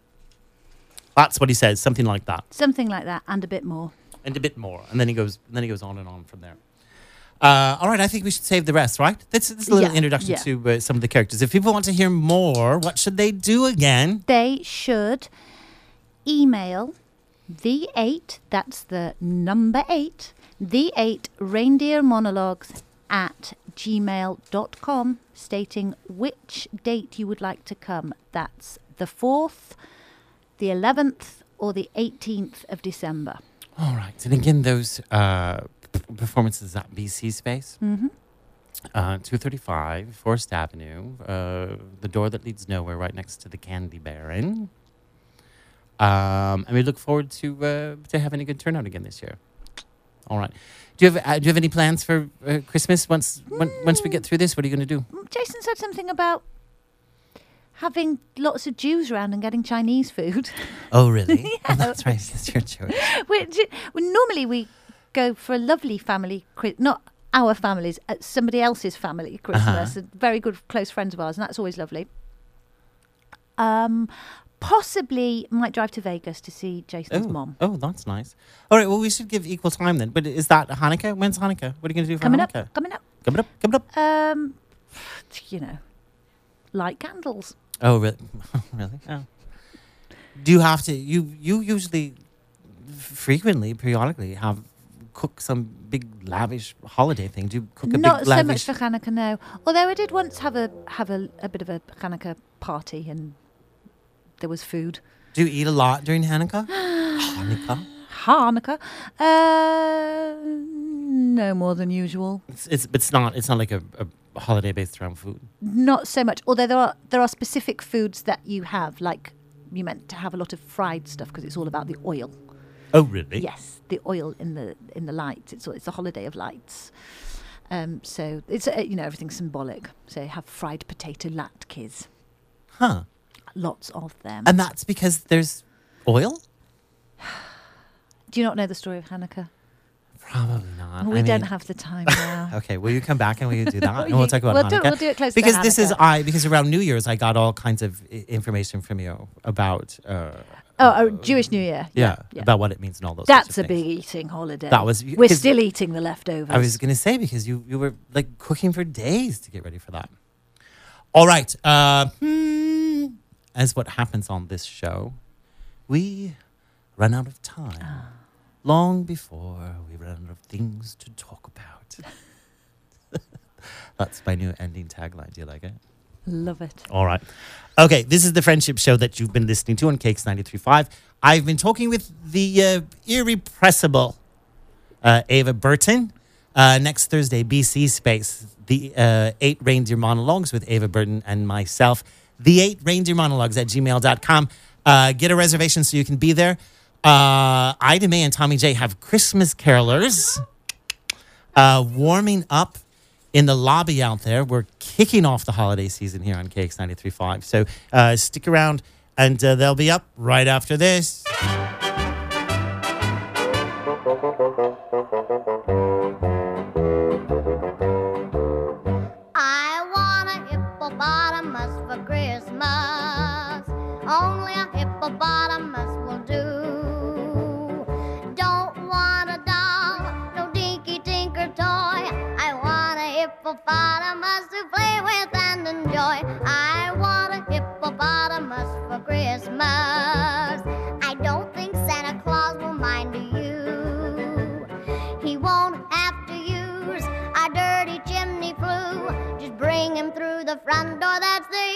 That's what he says, something like that. Something like that, and a bit more. And a bit more. And then he goes on and on from there. All right, I think we should save the rest, right? This is a little introduction to some of the characters. If people want to hear more, what should they do again? They should email the 8, that's the number 8, the 8 reindeer monologues at gmail.com, stating which date you would like to come. That's the 4th, the 11th, or the 18th of December. All right. And again, those performances at BC Space. 235 Forest Avenue, the door that leads nowhere, right next to the Candy Baron. And we look forward to having a good turnout again this year. All right. Do you have any plans for Christmas once we get through this? What are you going to do? Jason said something about having lots of Jews around and getting Chinese food. Oh, really? Yeah. Oh, that's right. Yes, you're Jewish. Normally we go for a lovely family, not our families at somebody else's family Christmas. Very good close friends of ours, and that's always lovely. Possibly might drive to Vegas to see Jason's mom. Oh, that's nice. All right, well, we should give equal time then. But is that Hanukkah? When's Hanukkah? What are you going to do for Hanukkah? Coming up. You know, light candles. Oh, really? Really? Oh. Do you have to? You usually, frequently, periodically, cook some big lavish holiday thing. Do you cook a Not big so lavish? much for Hanukkah, no. Although I did once have a bit of a Hanukkah party, and there was food. Do you eat a lot during Hanukkah? Hanukkah? No more than usual. It's not like a holiday based around food. Not so much. Although there are specific foods that you have, like you meant to have a lot of fried stuff because it's all about the oil. Oh, really? Yes, the oil in the lights. It's a holiday of lights. So it's everything's symbolic. So you have fried potato latkes. Huh. Lots of them. And that's because there's oil? Do you not know the story of Hanukkah? Probably not. We don't have the time now. Okay, will you come back and will you do that? And we'll talk about Hanukkah. We'll do it close because to Hanukkah. Because around New Year's I got all kinds of information from you about Jewish New Year. Yeah, about what it means and all those. That's sorts of a big things. eating holiday. We're still eating the leftovers. I was going to say because you were like cooking for days to get ready for that. All right. As what happens on this show, we run out of time. Long before we run out of things to talk about. That's my new ending tagline. Do you like it? Love it. All right. Okay, this is the Friendship Show that you've been listening to on KX 93.5. I've been talking with the irrepressible Ava Burton. Next Thursday, BC Space, the 8 Reindeer Monologues with Ava Burton and myself. The 8 Reindeer Monologues at gmail.com. Get a reservation so you can be there. Ida May and Tommy J have Christmas carolers warming up in the lobby out there. We're kicking off the holiday season here on KX 93.5. So stick around and they'll be up right after this. I want a hippopotamus for Christmas. Only a hippopotamus will do. Don't want a doll, no dinky tinker toy. I want a hippopotamus to play with and enjoy. I want a hippopotamus for Christmas. I don't think Santa Claus will mind you. He won't have to use a dirty chimney flue. Just bring him through the front door, that's the